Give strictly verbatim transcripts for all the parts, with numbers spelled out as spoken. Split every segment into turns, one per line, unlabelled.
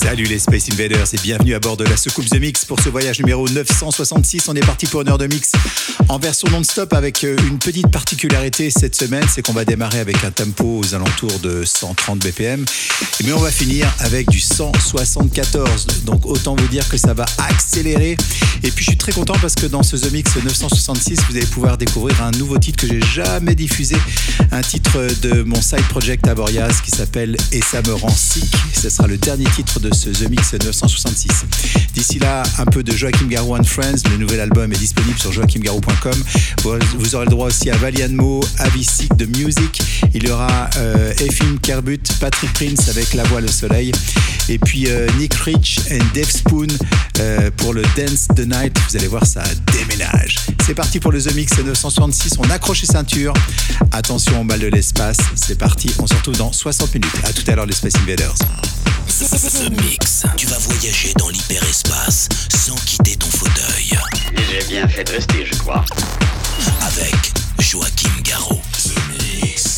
Salut les Space Invaders et bienvenue à bord de la soucoupe The Mix pour ce voyage numéro neuf cent soixante-six. On est parti pour une heure de mix en version non-stop avec une petite particularité cette semaine, c'est qu'on va démarrer avec un tempo aux alentours de cent trente B P M, mais on va finir avec du cent soixante-quatorze. Donc autant vous dire que ça va accélérer. Et puis je suis très content parce que dans ce The Mix neuf cent soixante-six, vous allez pouvoir découvrir un nouveau titre que j'ai jamais diffusé, un titre de mon side project Avoriaz qui s'appelle Et ça me rend sick. Ce sera le dernier titre de ce The Mix neuf cent soixante-six. D'ici là, un peu de Joachim Garraud and Friends. Le nouvel album est disponible sur joachim garraud point com. Vous aurez le droit aussi à Valianmo, Avicii de Music. Il y aura euh, Efim Kerbut, Patrick Prince avec La Voix le Soleil. Et puis euh, Nick Rich et Dave Spoon euh, pour le Dance the Night. Vous allez voir, ça déménage. C'est parti pour le The Mix neuf cent soixante-six. On accroche les ceintures. Attention au mal de l'espace. C'est parti. On se retrouve dans soixante minutes. À tout à l'heure les Space Invaders.
The Mix. Tu vas voyager dans l'hyperespace sans quitter ton fauteuil.
J'ai bien fait de rester, je crois.
Avec Joachim Garraud. The Mix.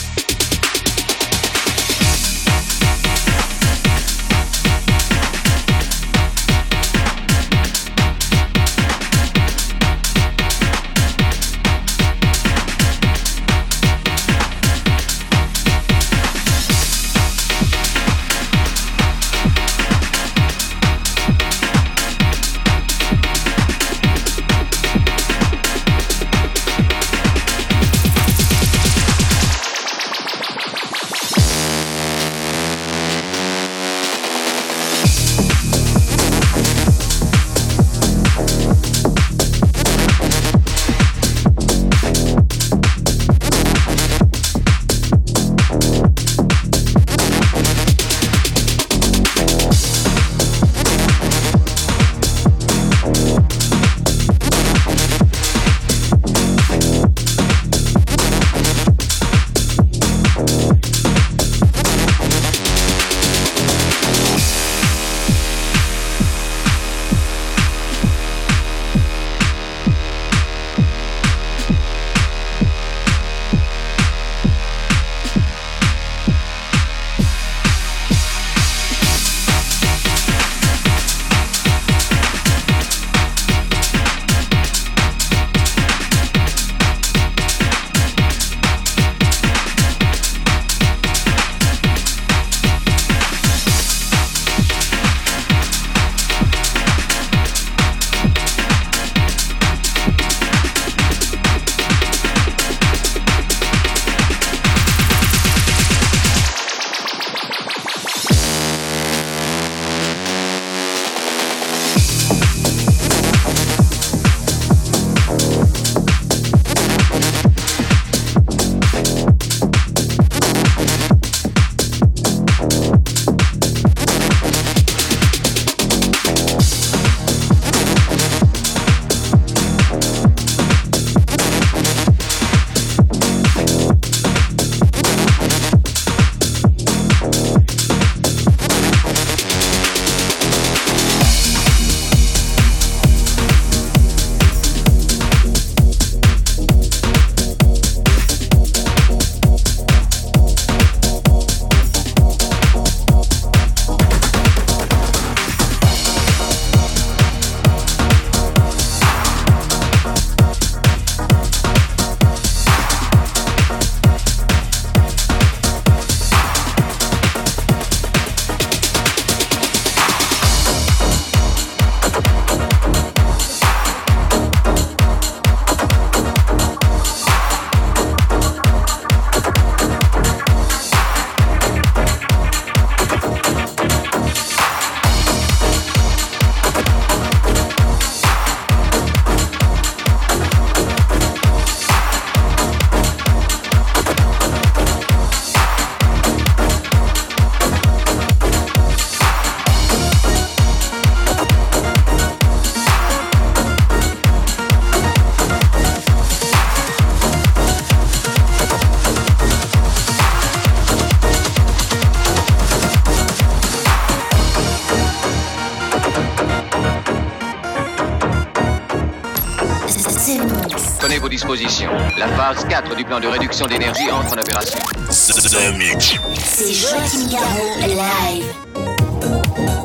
Prenez vos dispositions. La phase quatre du plan de réduction d'énergie entre en opération.
The Mix.
C'est Joachim Garraud live.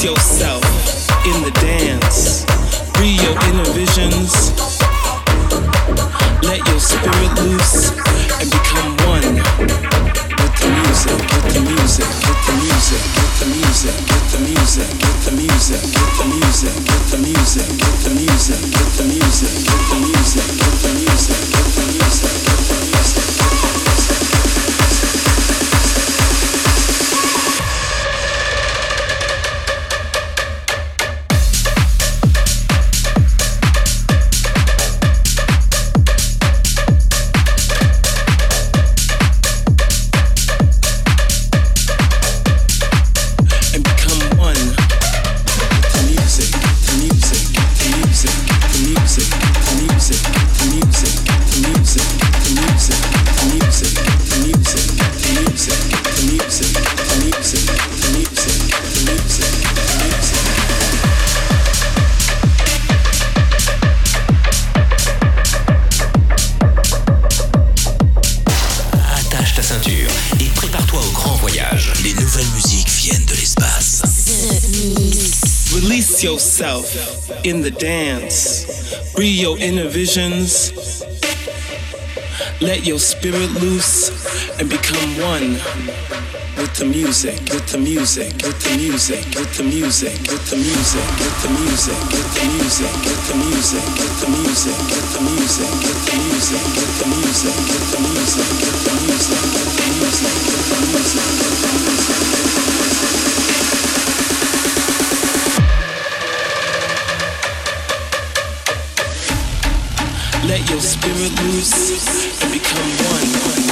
Release yourself in the dance. Free your inner visions. Let your spirit loose and become one with the music. Get the music, get the music, get the music, get the music, get the music, get the music, get the music, get the music, get the music, get the music, get the music, get the music, get the music. Yourself in the dance. Free your inner visions. Let your spirit loose and become one with the music, with the music, with the music, with the music, with the music, with the music, with the music, with the music, with the music, with the music, with the music, with the music, with the music, with the music, with the music, with the music, with the music. Let your spirit loose and become one.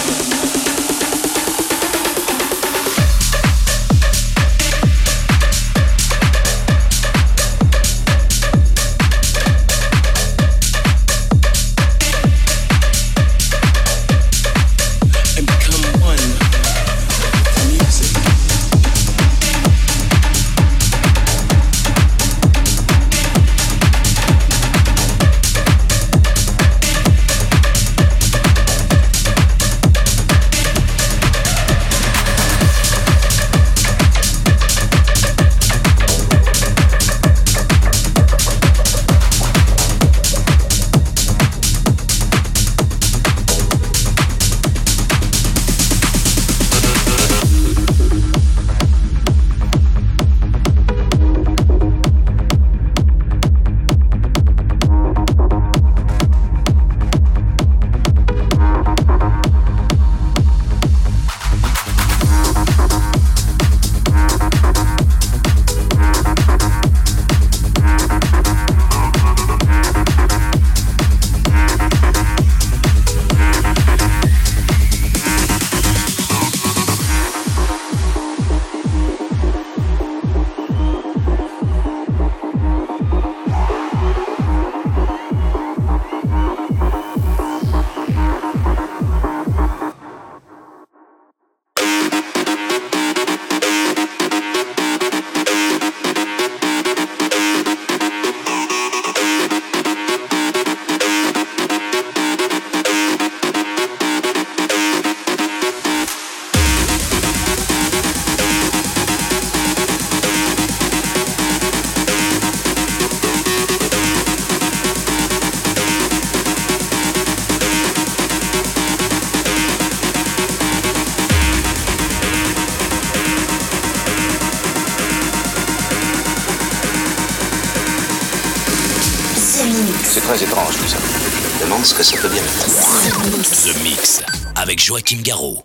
C'est très étrange tout ça. Je me demande ce que ça peut bien être. The Mix avec Joachim Garraud.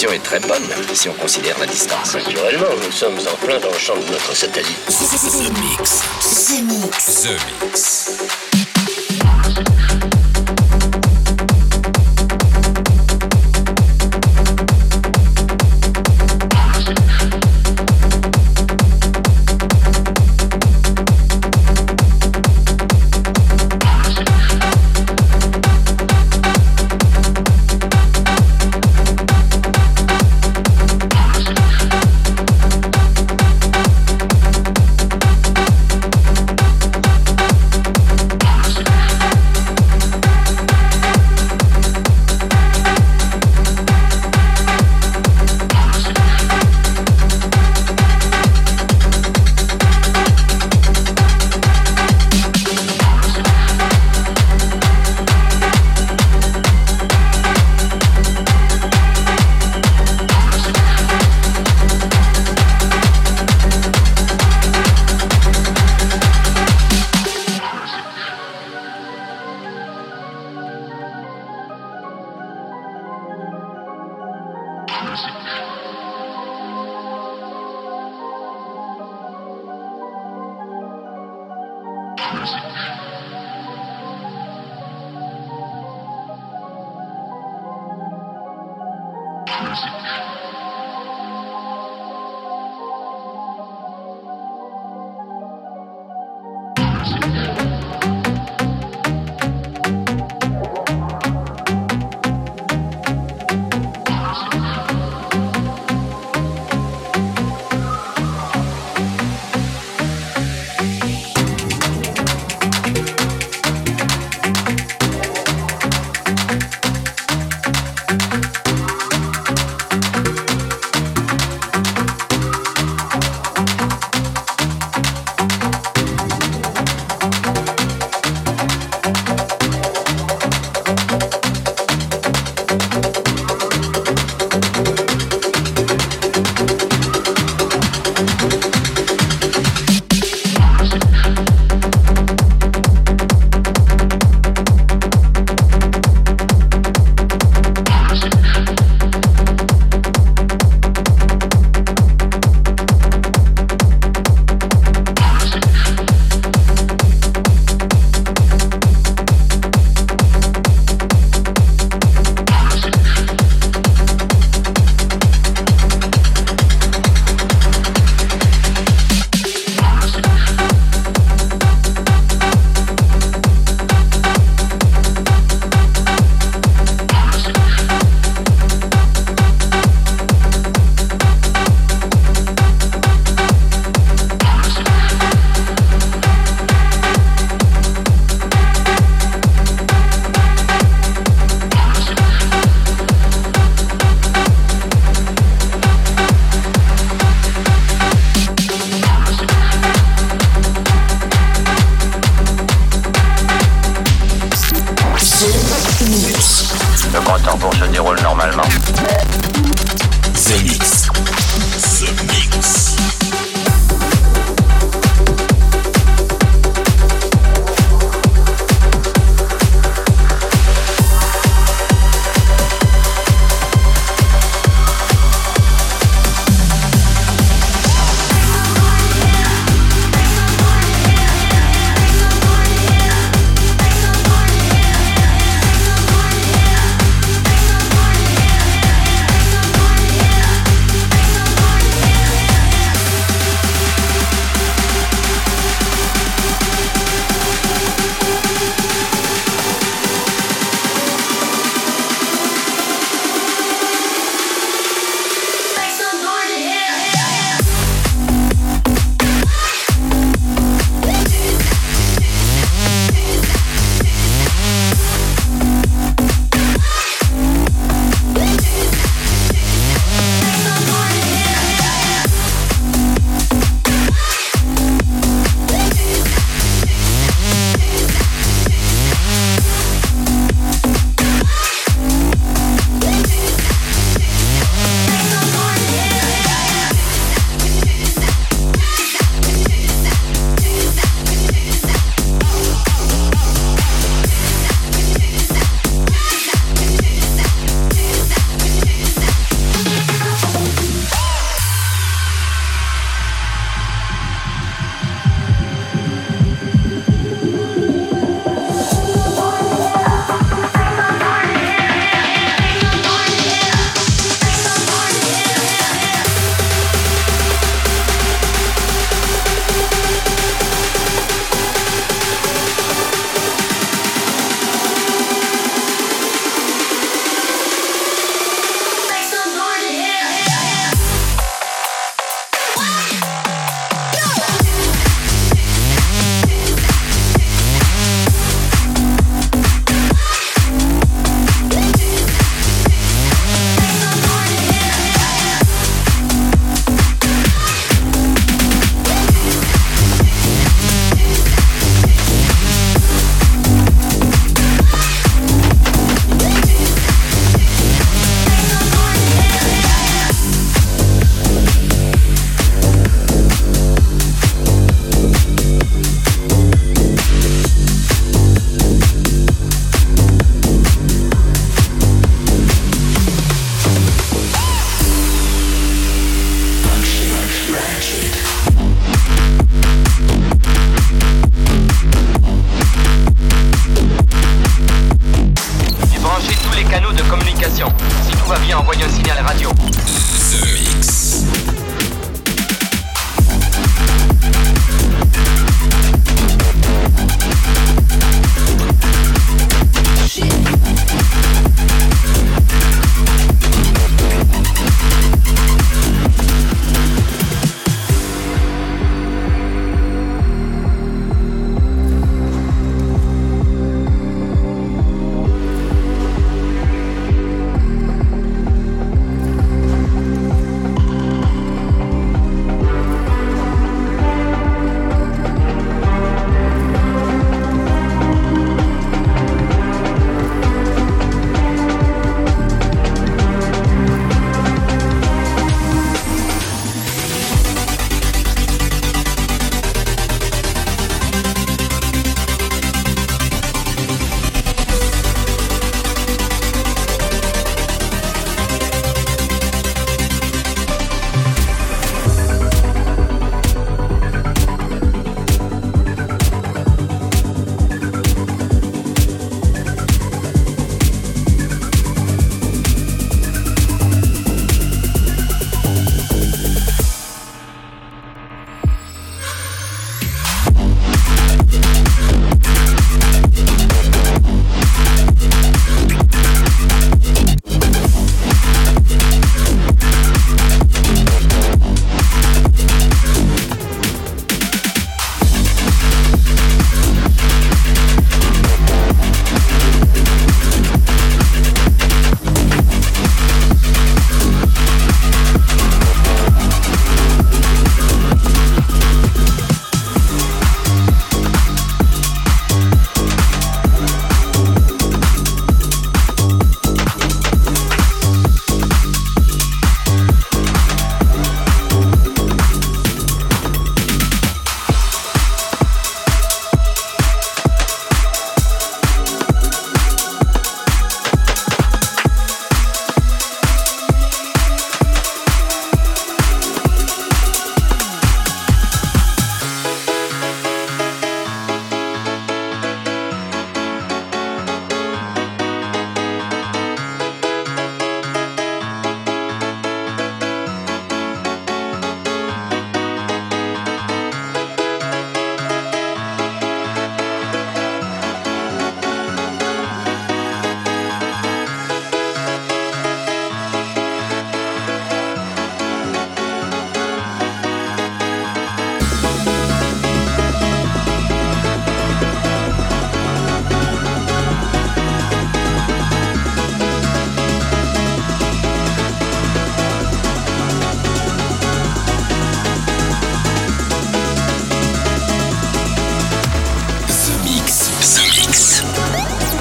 résolution est très bonne, si on considère la distance.
Naturellement, nous sommes en plein dans le champ de notre satellite.
The Mix.
The Mix.
The Mix.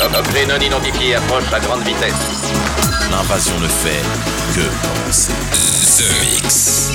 Un objet non identifié approche à grande vitesse.
L'invasion ne fait que commencer. The Mix.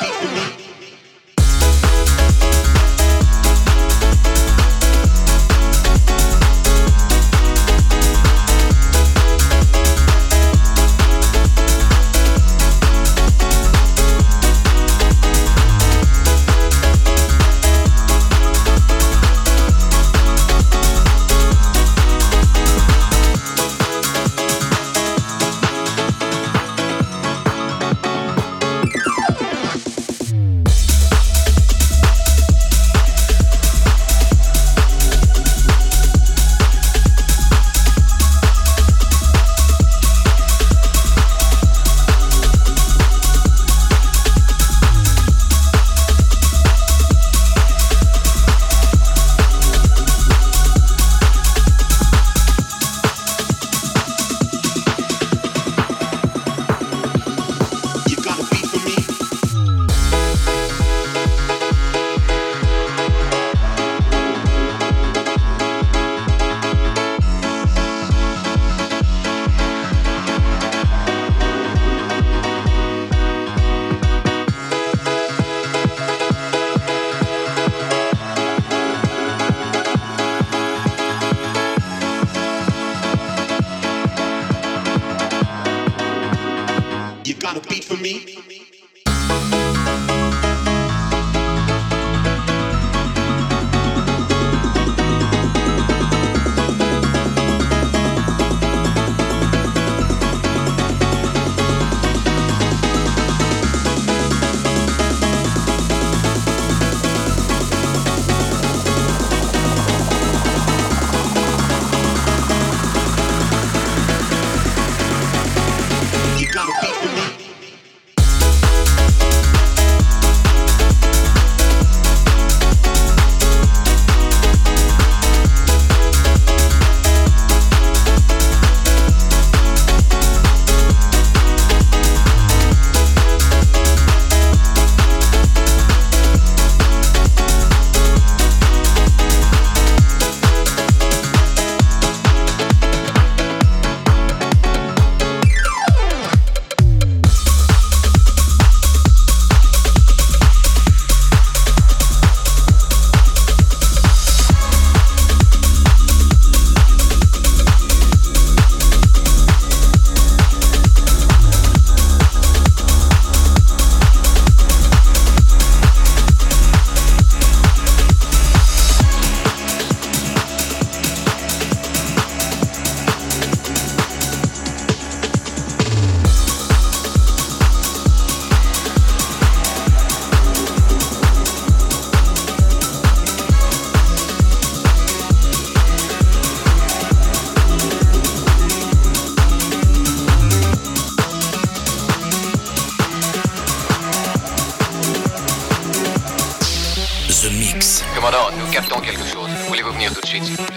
Commandant, nous captons quelque chose. Voulez-vous venir tout de suite, s'il vous plaît?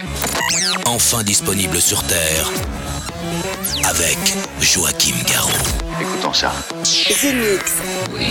Enfin disponible sur Terre, avec Joachim Garraud.
Écoutons ça.
The Mix.
Oui.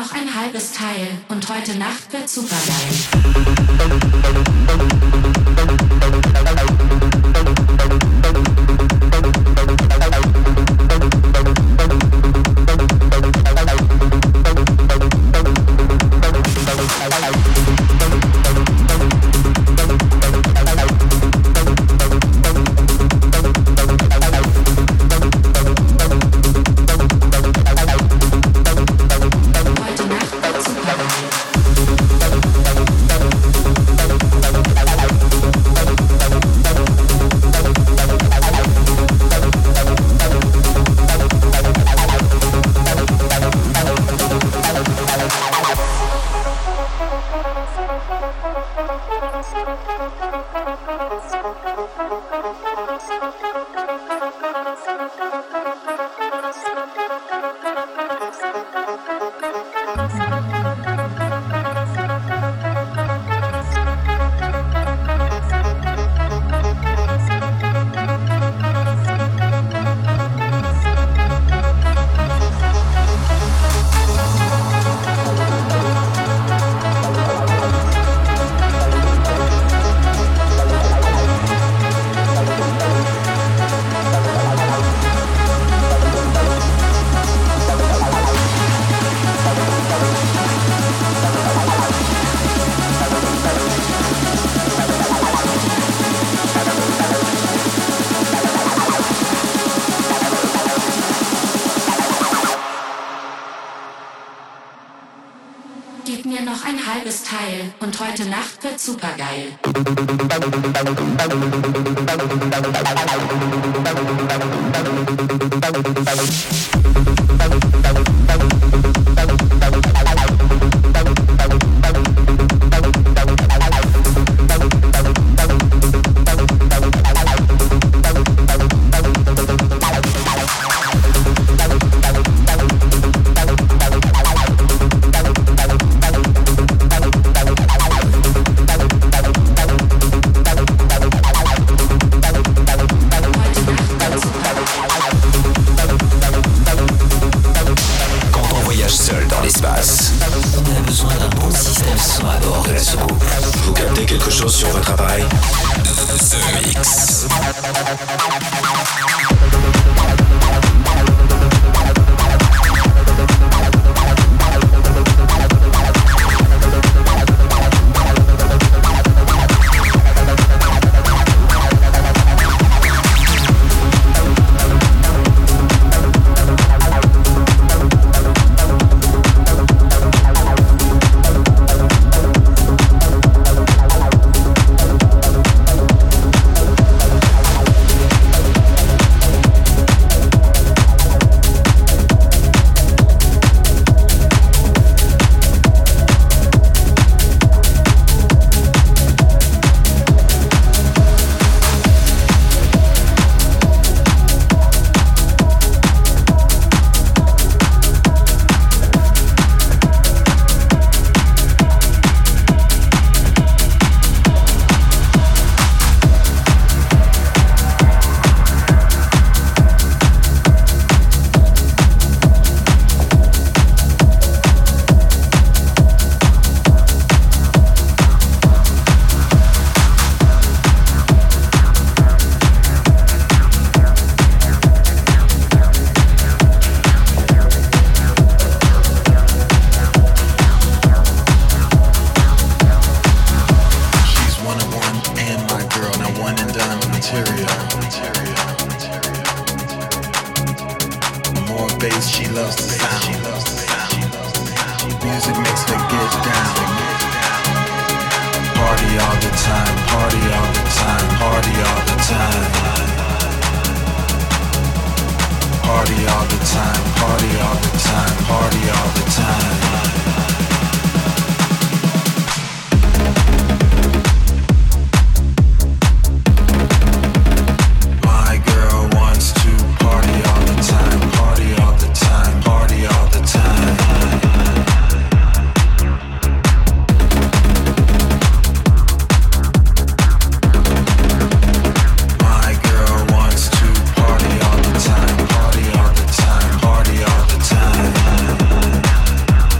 noch ein halbes Teil und heute Nacht wird supergeil. Teil und heute Nacht wird supergeil.
Sur votre appareil. The Mix.
Party all the time, party all the time.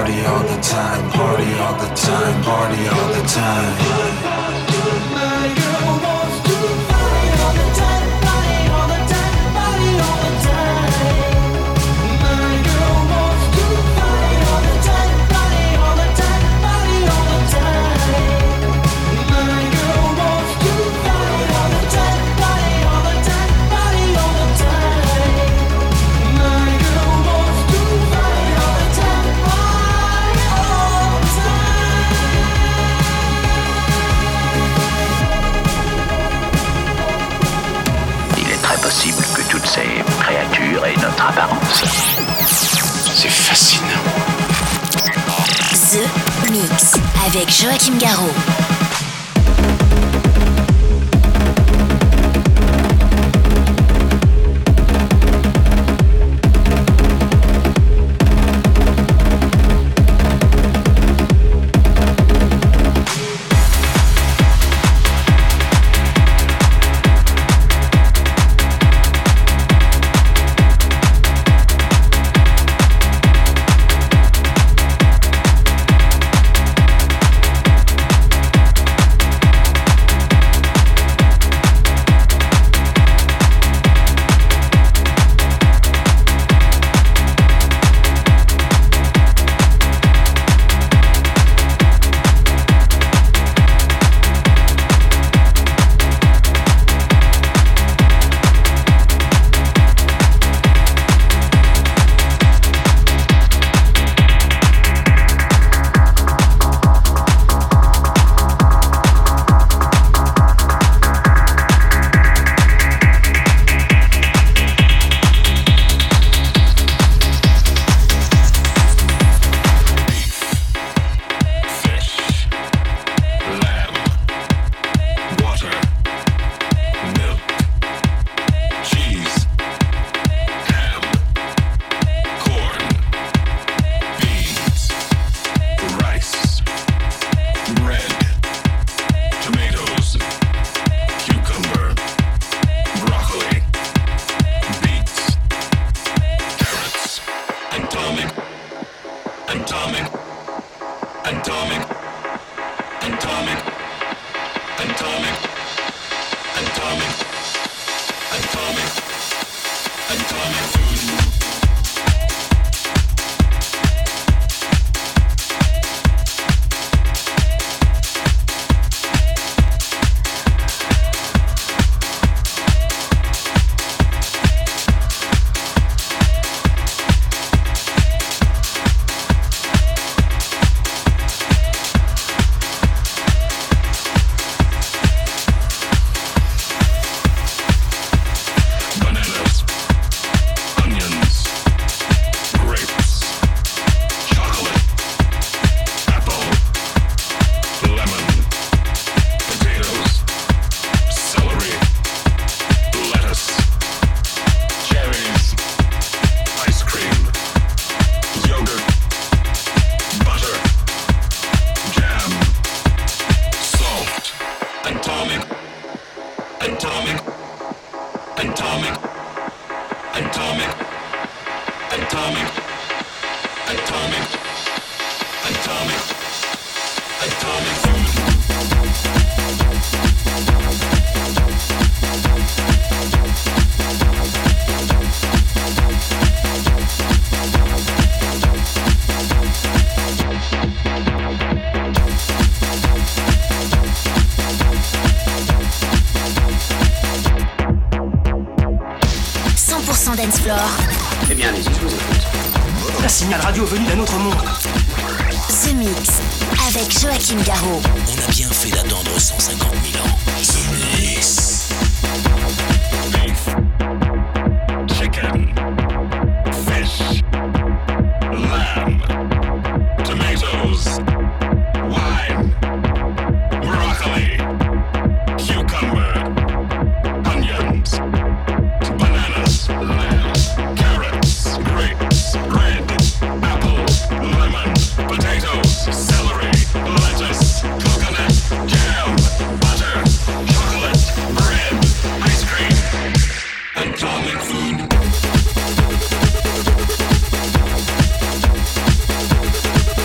party all the time, party all the time, party all the time. My girl wants to party all the time, party all the time, party all the time. My girl wants to party all the time, party all the time, party all the time. My girl wants to party all the time, party all the time, party all the time. My girl wants to party all the time, party all the time.
Il est très possible que toutes ces créatures aient notre apparence.
C'est fascinant.
The Mix avec Joachim Garraud. Dance Floor.
Eh bien, allez-y, je vous écoute.
Un signal radio venu d'un autre monde.
The Mix avec Joachim Garraud.
On a bien fait d'attendre cent cinquante mille ans. The Mix.
Beef, chicken, fish, lamb, tomatoes, wine, broccoli, cucumber, onions, bananas, lamb, carrots, grapes, bread, apple, lemon, potatoes, celery, lettuce, coconut, jam, butter, chocolate, bread, ice cream, atomic food.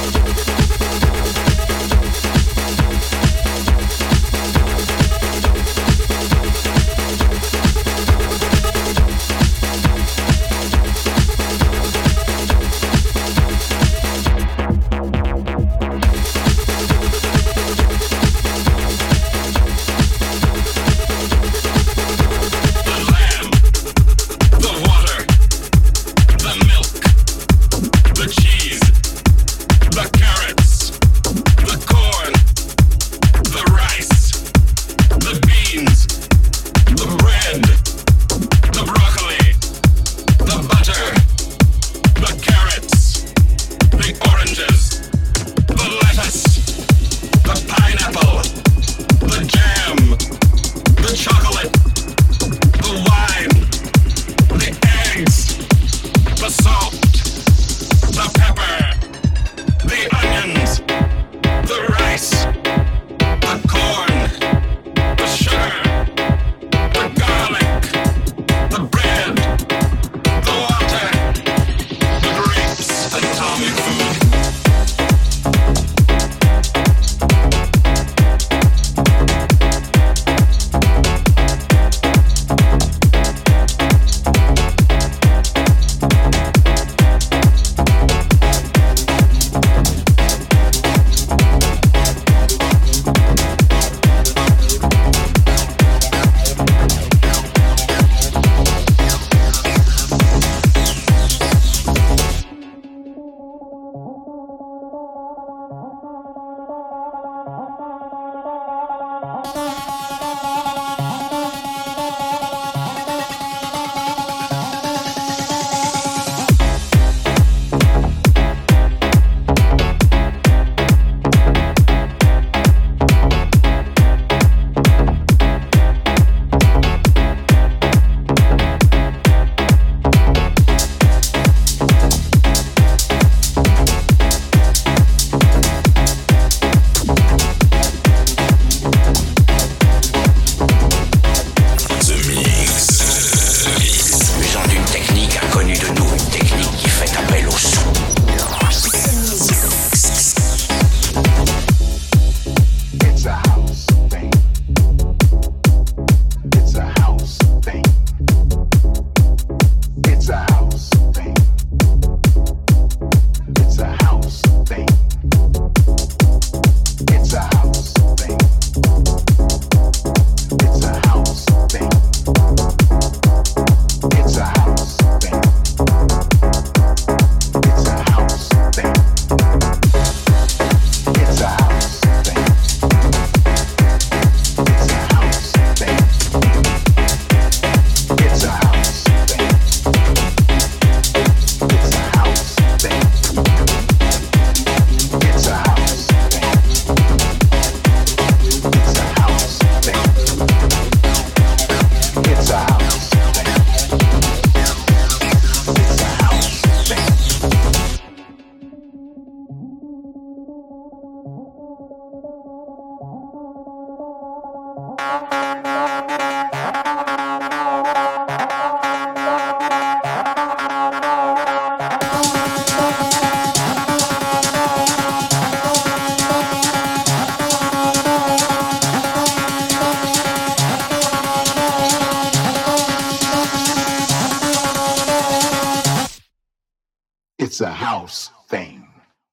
It's a house thing.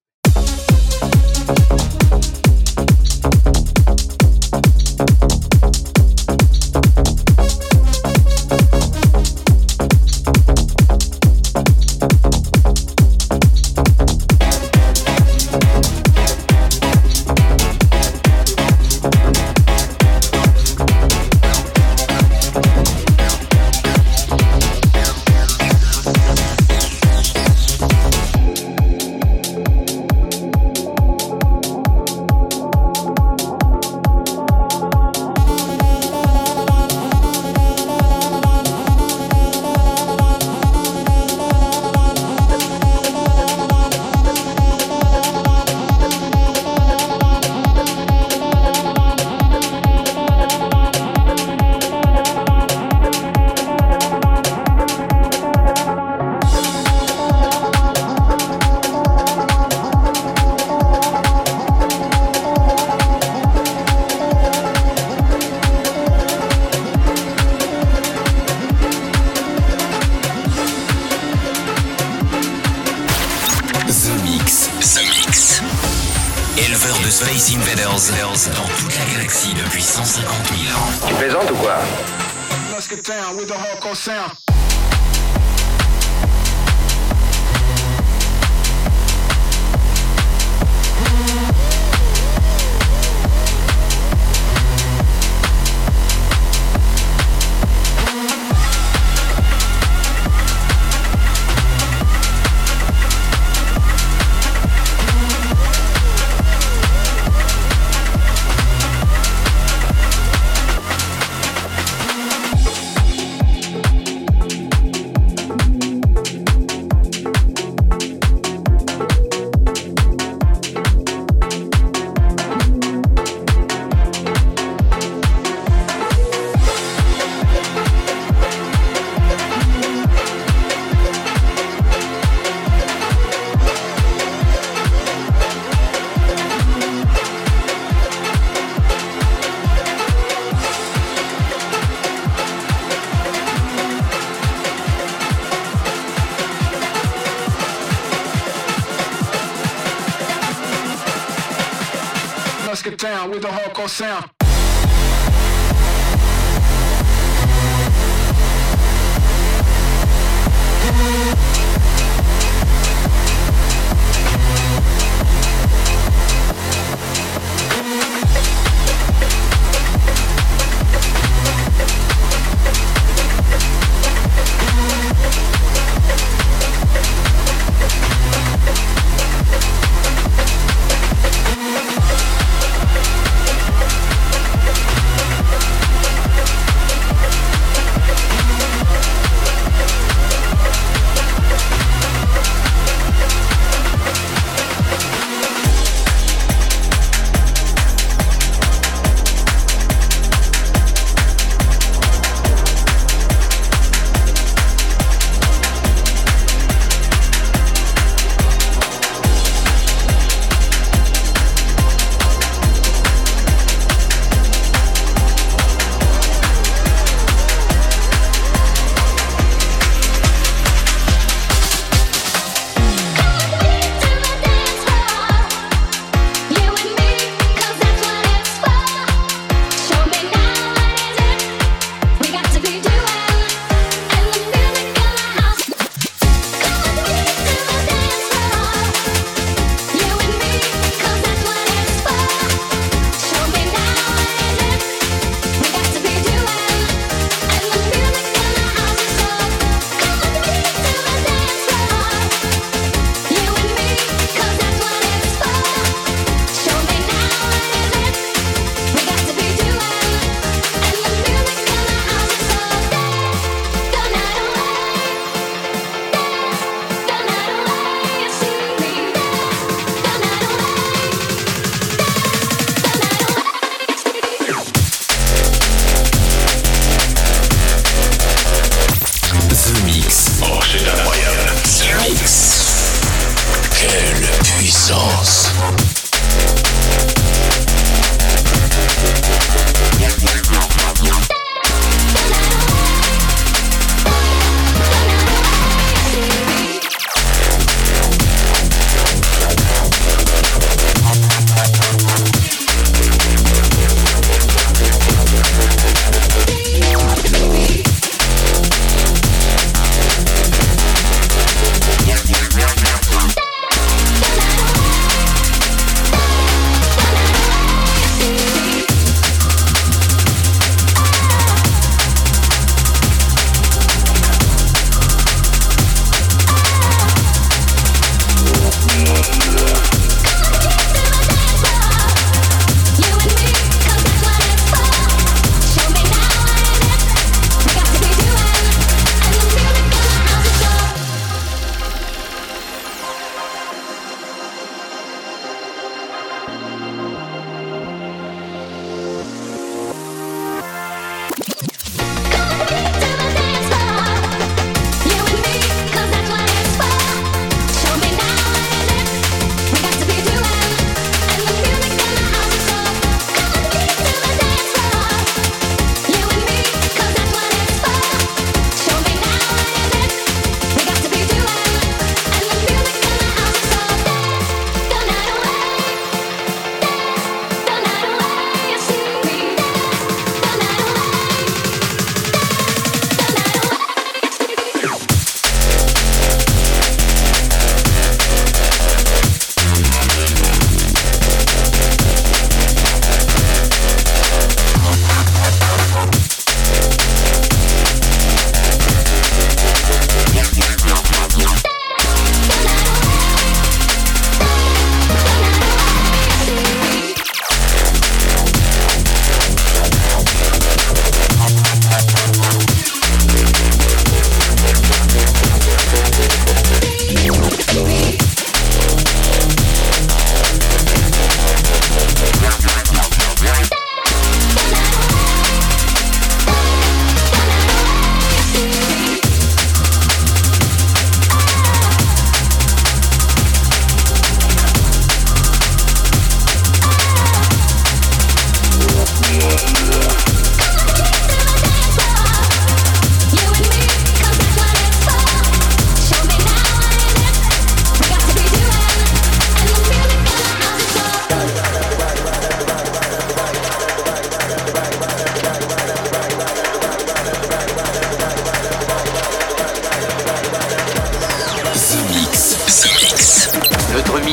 Space Invaders dans toute la galaxie depuis cent cinquante mille ans.
Tu plaisantes ou quoi?
Let's get down with the hardcore sound. Let's get down with the hardcore sound.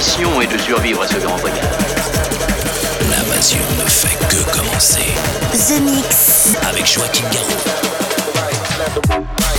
mission est de survivre à ce grand voyage.
L'invasion ne fait que commencer.
The Mix.
Avec Joachim Garraud.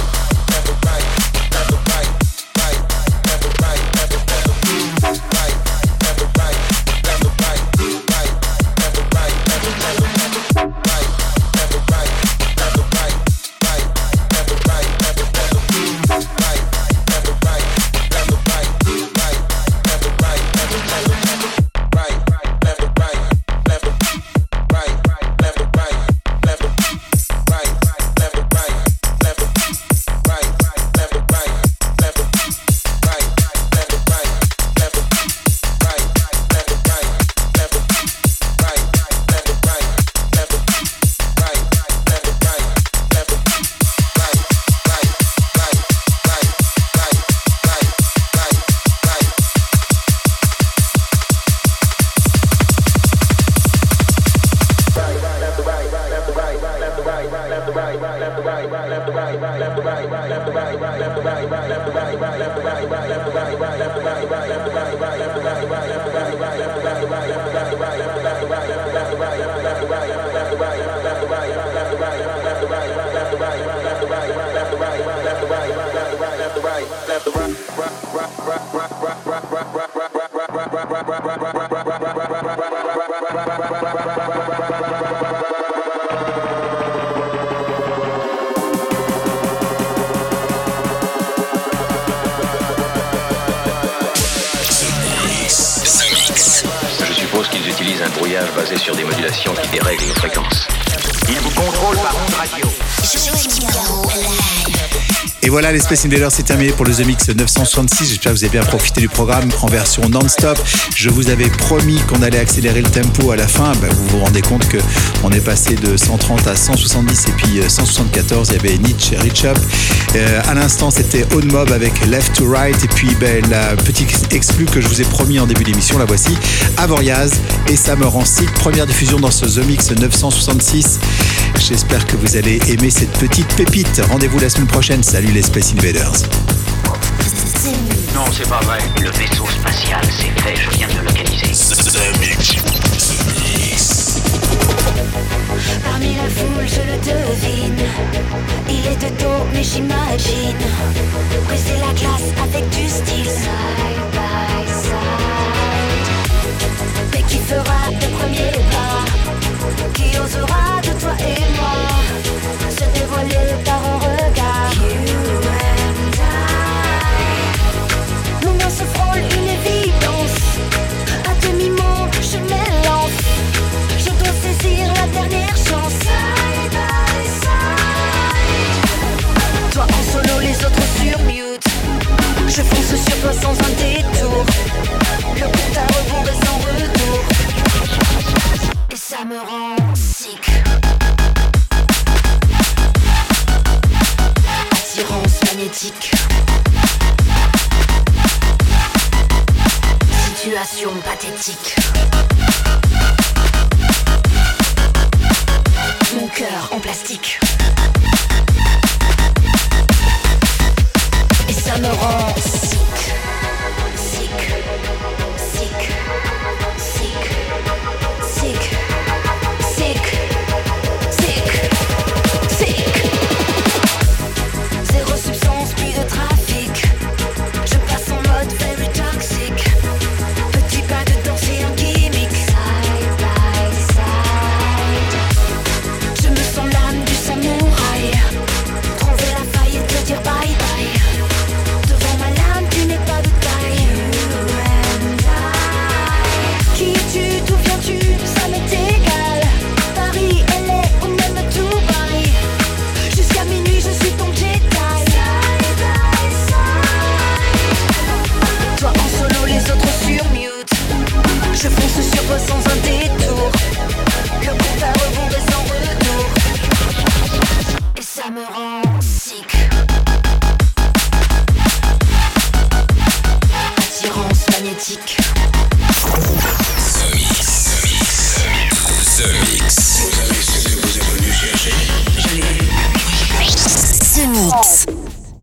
Un brouillage basé sur des modulations qui dérèglent nos fréquences. Il vous contrôle par ondes radio.
Et voilà, les Space Invaders, c'est terminé pour le The Mix neuf cent soixante-six. J'espère que vous avez bien profité du programme en version non-stop. Je vous avais promis qu'on allait accélérer le tempo à la fin. Ben, vous vous rendez compte qu'on est passé de cent trente à cent soixante-dix et puis cent soixante-quatorze. Il y avait Nietzsche, Reach Up. Euh, à l'instant, c'était Own Mob avec Left to Right. Et puis ben, la petite exclue que je vous ai promis en début d'émission, la voici. Avoriaz et ça me rend sick. Première diffusion dans ce The Mix neuf cent soixante-six. J'espère que vous allez aimer cette petite pépite. Rendez-vous la semaine prochaine. Salut les Space Invaders.
Non, c'est pas vrai. Le vaisseau spatial, c'est fait, je viens de le localiser.
The Mix. The Mix.
Parmi la foule, je le devine. Il est de dos, mais j'imagine briser la glace avec du style. Side by side. Mais qui fera le premier pas? Qui osera de toi et moi se dévoiler par un regard? You and I. Nos mains se frôlent, une évidence. À demi-mot, je m'élance. Je dois saisir la dernière chance. Side by side. Toi en solo, les autres sur mute. Je fonce sur toi sans un détour. Le compte à rebours est sans retour. Et ça me rend sick. Attirance magnétique. Situation pathétique. Mon cœur en plastique. Et ça me rend sick.